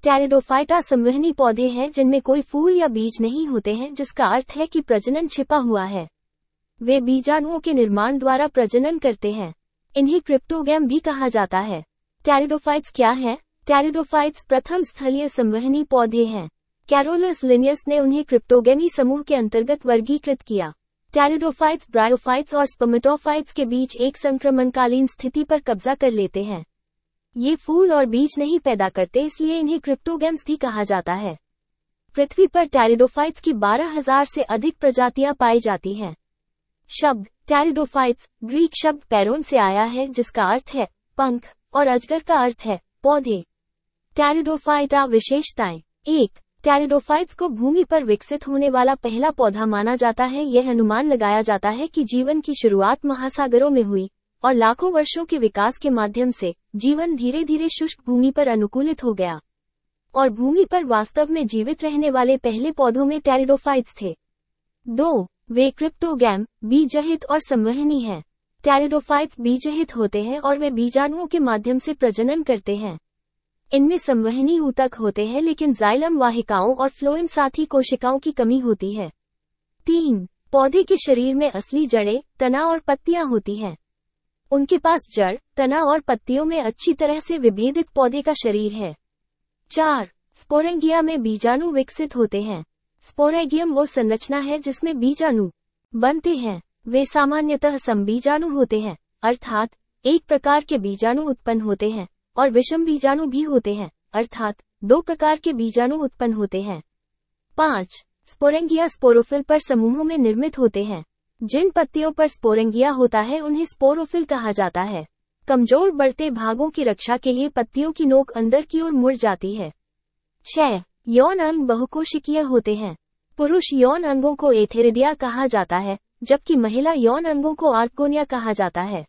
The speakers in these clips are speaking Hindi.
टेरिडोफाइटा संवहनी पौधे हैं जिनमें कोई फूल या बीज नहीं होते हैं, जिसका अर्थ है कि प्रजनन छिपा हुआ है। वे बीजाणुओं के निर्माण द्वारा प्रजनन करते हैं। इन्हें क्रिप्टोगैम भी कहा जाता है। टेरिडोफाइट्स क्या है? टेरिडोफाइट्स प्रथम स्थलीय संवहनी पौधे हैं। कैरोलस लिनियस ने उन्हें क्रिप्टोगेमी समूह के अंतर्गत वर्गीकृत किया। टेरिडोफाइट्स ब्रायोफाइट्स और स्पर्मेटोफाइट्स के बीच एक संक्रमणकालीन स्थिति पर कब्जा कर लेते हैं। ये फूल और बीज नहीं पैदा करते, इसलिए इन्हें क्रिप्टोगैम्स भी कहा जाता है। पृथ्वी पर टेरिडोफाइट्स की 12,000 से अधिक प्रजातियां पाई जाती हैं। शब्द टेरिडोफाइट्स ग्रीक शब्द पैरोन से आया है, जिसका अर्थ है पंख, और अजगर का अर्थ है पौधे। टेरिडोफाइटा विशेषताएं। 1. टेरिडोफाइट्स को भूमि पर विकसित होने वाला पहला पौधा माना जाता है। यह अनुमान लगाया जाता है कि जीवन की शुरुआत महासागरों में हुई और लाखों वर्षों के विकास के माध्यम से जीवन धीरे धीरे शुष्क भूमि पर अनुकूलित हो गया, और भूमि पर वास्तव में जीवित रहने वाले पहले पौधों में टेरिडोफाइट्स थे। 2. वे क्रिप्टोगैम बीजरहित और संवहनी हैं। टेरिडोफाइट्स बीजरहित होते हैं और वे बीजाणुओं के माध्यम से प्रजनन करते हैं। इनमें संवहनी ऊतक होते हैं, लेकिन जाइलम वाहिकाओं और फ्लोएम साथी कोशिकाओं की कमी होती है। 3. पौधे के शरीर में असली जड़ें, तना और पत्तियां होती हैं। उनके पास जड़, तना और पत्तियों में अच्छी तरह से विभेदित पौधे का शरीर है। 4. स्पोरेंगिया में बीजाणु विकसित होते हैं। स्पोरेंगियम वो संरचना है जिसमें बीजाणु बनते हैं। वे सामान्यतः समबीजाणु होते हैं, अर्थात एक प्रकार के बीजाणु उत्पन्न होते हैं, और विषम बीजाणु भी होते हैं, अर्थात 2 प्रकार के बीजाणु उत्पन्न होते हैं। 5. स्पोरेंगिया स्पोरोफिल पर समूहों में निर्मित होते हैं। जिन पत्तियों पर स्पोरेंगिया होता है उन्हें स्पोरोफिल कहा जाता है। कमजोर बढ़ते भागों की रक्षा के लिए पत्तियों की नोक अंदर की ओर मुड़ जाती है। 6. यौन अंग बहुकोशिकीय होते हैं। पुरुष यौन अंगों को एथेरिडिया कहा जाता है, जबकि महिला यौन अंगों को आर्कोनिया कहा जाता है।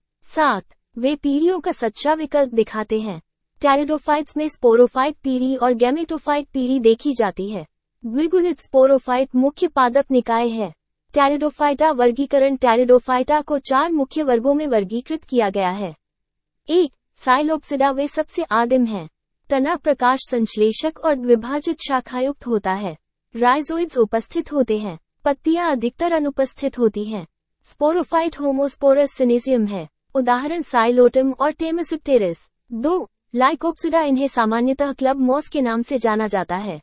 7. वे पीढ़ियों का सच्चा विकल्प दिखाते हैं। टेरिडोफाइट्स में स्पोरोफाइट पीढ़ी और गैमेटोफाइट पीढ़ी देखी जाती है। द्विगुणित स्पोरोफाइट मुख्य पादप निकाय है। टेरिडोफाइटा वर्गीकरण। टेरिडोफाइटा को 4 मुख्य वर्गों में वर्गीकृत किया गया है। 1. साइलोप्सिडा। वे सबसे आदिम हैं। तना प्रकाश संश्लेषक और द्विभाजित शाखायुक्त होता है। राइजोइड्स उपस्थित होते हैं। पत्तियां अधिकतर अनुपस्थित होती हैं। स्पोरोफाइट होमोस्पोरस सिनेसियम है। उदाहरण साइलोटम और टेमसिप्टेरिस। 2. लाइकोप्सिडा। इन्हें सामान्यतः क्लब मॉस के नाम से जाना जाता है।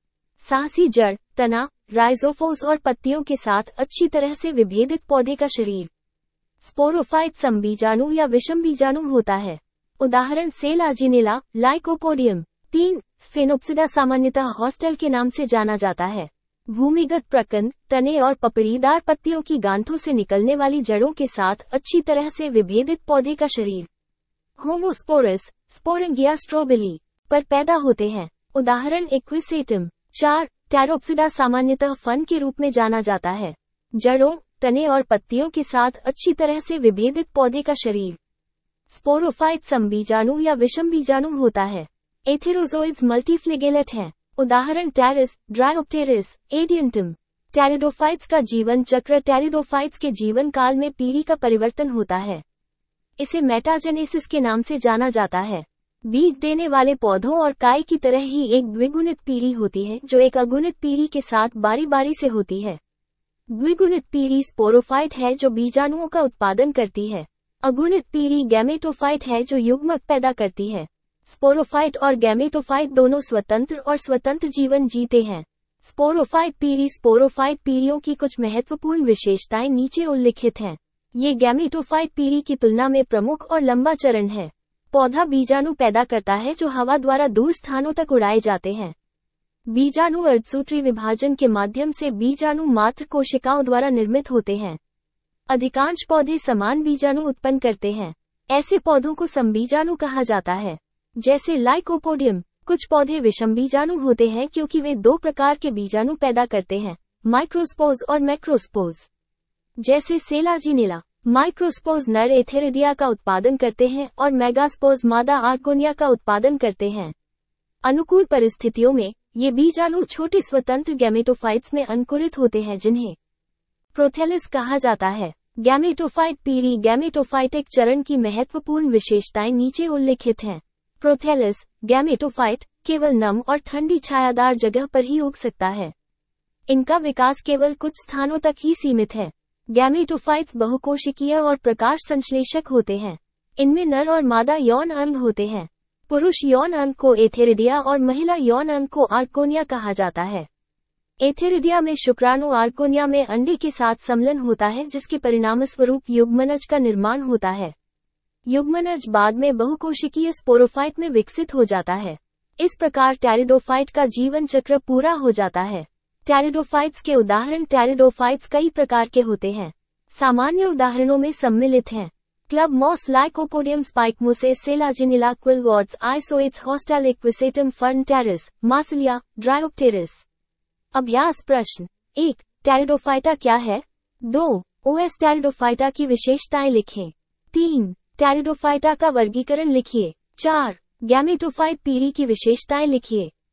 साहसी जड़, तना, राइजोफोस और पत्तियों के साथ अच्छी तरह से विभेदित पौधे का शरीर। स्पोरोफाइट समबीजाणु या विषम बीजाणु होता है। उदाहरण सेलाजिनेला, लाइकोपोडियम। 3. स्फेनोप्सिडा सामान्यतः हॉस्टेल के नाम से जाना जाता है। भूमिगत प्रकंद, तने और पपड़ीदार पत्तियों की गांठों से निकलने वाली जड़ों के साथ अच्छी तरह से विभेदित पौधे का शरीर। होमोस्पोरस, स्पोरेंगिया स्ट्रोबिली पर पैदा होते हैं। उदाहरण इक्विसेटम। 4. टेरोप्सिडा सामान्यतः फन के रूप में जाना जाता है। जड़ों, तने और पत्तियों के साथ अच्छी तरह से विभेदित पौधे का शरीर। स्पोरोफाइट समबीजाणु या विषम बीजाणु होता है। एथेरोजोइड्स मल्टीफ्लेगेलेट हैं। उदाहरण टेरिस, ड्रायोप्टेरिस, एडियंटम। टेरिडोफाइट्स का जीवन चक्र। टेरिडोफाइट्स के जीवन काल में पीढ़ी का परिवर्तन होता है। इसे मेटाजेनेसिस के नाम से जाना जाता है। बीज देने वाले पौधों और काय की तरह ही एक द्विगुणित पीढ़ी होती है, जो एक अगुणित पीढ़ी के साथ बारी बारी से होती है। द्विगुणित पीढ़ी स्पोरोफाइट है जो बीजाणुओं का उत्पादन करती है। अगुणित पीढ़ी गैमेटोफाइट है जो युग्मक पैदा करती है। स्पोरोफाइट और गैमेटोफाइट दोनों स्वतंत्र जीवन जीते हैं। स्पोरोफाइट पीढ़ियों की कुछ महत्वपूर्ण विशेषताएं नीचे उल्लिखित हैं। ये गैमेटोफाइट पीढ़ी की तुलना में प्रमुख और लंबा चरण है। पौधा बीजाणु पैदा करता है जो हवा द्वारा दूर स्थानों तक उड़ाए जाते हैं। बीजाणु अर्धसूत्री विभाजन के माध्यम से बीजाणु मात्र कोशिकाओं द्वारा निर्मित होते हैं। अधिकांश पौधे समान बीजाणु उत्पन्न करते हैं। ऐसे पौधों को समबीजाणु कहा जाता है, जैसे लाइकोपोडियम। कुछ पौधे विषम बीजाणु होते हैं क्योंकि वे 2 प्रकार के बीजाणु पैदा करते हैं, माइक्रोस्पोज और मैक्रोस्पोज। जैसे सेलाजिनेला, माइक्रोस्पोज नर एथेरिडिया का उत्पादन करते हैं और मेगास्पोज मादा आर्कोनिया का उत्पादन करते हैं। अनुकूल परिस्थितियों में ये बीजाणु छोटे स्वतंत्र गैमेटोफाइट्स में अंकुरित होते हैं, जिन्हें प्रोथेलिस कहा जाता है। गैमेटोफाइट पीढ़ी गैमेटोफाइटिक चरण की महत्वपूर्ण विशेषताएं नीचे उल्लिखित हैं। प्रोथेलिस, गैमेटोफाइट, केवल नम और ठंडी छायादार जगह पर ही उग सकता है। इनका विकास केवल कुछ स्थानों तक ही सीमित है। गैमेटोफाइट्स बहुकोशिकीय और प्रकाश संश्लेषक होते हैं। इनमें नर और मादा यौन अंग होते हैं। पुरुष यौन अंग को एथेरिडिया और महिला यौन अंग को आर्कोनिया कहा जाता है। एथेरिडिया में शुक्राणु आर्कोनिया में अंडे के साथ सम्मिलन होता है, जिसके परिणामस्वरूप युग्मनज का निर्माण होता है। युग्मनज बाद में बहुकोशिकीय स्पोरोफाइट में विकसित हो जाता है। इस प्रकार टेरिडोफाइट का जीवन चक्र पूरा हो जाता है। टेरिडोफाइट्स के उदाहरण टेरिडोफाइट्स कई प्रकार के होते हैं। सामान्य उदाहरणों में सम्मिलित हैं club moss lycopodium spike mosses selaginella quillworts isoetes horsetail equisetum fern pteris marsilea dryopteris. अभ्यास प्रश्न 1. टेरिडोफाइटा क्या है? 2. ओएस टेरिडोफाइटा की विशेषताएं लिखें। 3. टेरिडोफाइटा का वर्गीकरण लिखिए। 4. गैमेटोफाइट पीढ़ी की विशेषताएं लिखिए।